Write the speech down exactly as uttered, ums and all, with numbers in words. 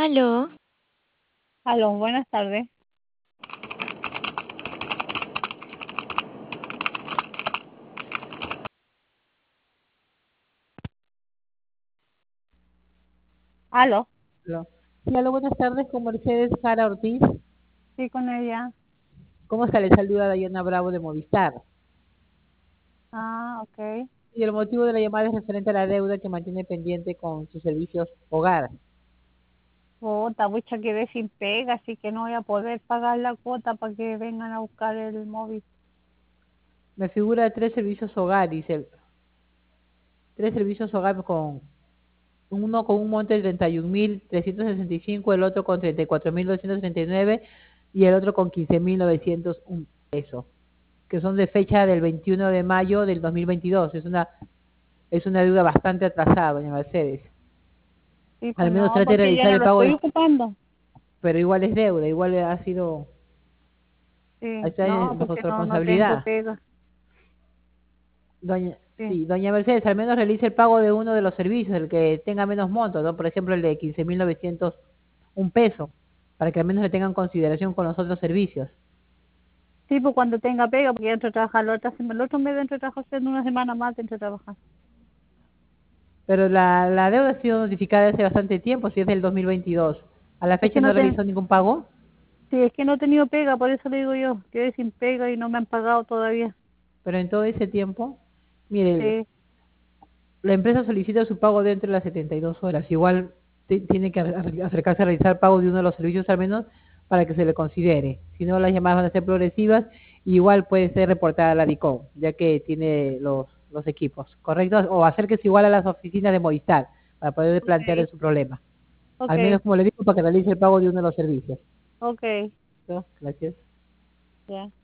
Aló, Aló, buenas tardes. Aló, Aló. Sí, aló, buenas tardes, con Mercedes Jara Ortiz. sí, con ella. ¿Cómo está? Le saluda Dayana Bravo de Movistar. Ah, ok. Y el motivo de la llamada es referente a la deuda que mantiene pendiente con sus servicios hogar. Puta, mucha quedé sin pega, así que no voy a poder pagar la cuota para que vengan a buscar el móvil. Me figura tres servicios hogar, dice. Tres servicios hogar con uno con un monto de treinta y un mil trescientos sesenta y cinco, el otro con treinta y cuatro mil doscientos treinta y nueve y el otro con quince mil novecientos un pesos, que son de fecha del veintiuno de mayo del dos mil veintidós. Es una, es una deuda bastante atrasada, doña Mercedes. Sí, Al pues menos no, trate de porque ya realizar no el lo pago, estoy de- ocupando. pero igual es deuda, igual ha sido, Sí, esta no, es bajo porque su no, no tengo responsabilidad. pega. Doña, Sí, sí, doña Mercedes, al menos realice el pago de uno de los servicios, el que tenga menos monto, ¿no? Por ejemplo, el de quince mil novecientos un peso, para que al menos le tengan consideración con los otros servicios. sí, pues cuando tenga pega, porque ya entro a trabajar la otra semana, el otro mes entro a trabajar, en una semana más entro a trabajar. Pero la, la deuda ha sido notificada hace bastante tiempo, si es del dos mil veintidós. A la Es que fecha no no ten, realizó ningún pago, sí, es que no he tenido pega, por eso le digo yo, quedé sin pega y no me han pagado todavía. pero en todo ese tiempo, mire, Sí, la empresa solicita su pago dentro de las setenta y dos horas. Igual ti- tiene que ar- acercarse a realizar pago de uno de los servicios al menos para que se le considere. Si no, las llamadas van a ser progresivas y igual puede ser reportada a la DICOM, ya que tiene los, los equipos, ¿correcto? O acérquese igual a las oficinas de Movistar para poder plantear ok, su problema. Al ok, menos, como le digo, para que realice el pago de uno de los servicios. ok, ¿No? Gracias. ya.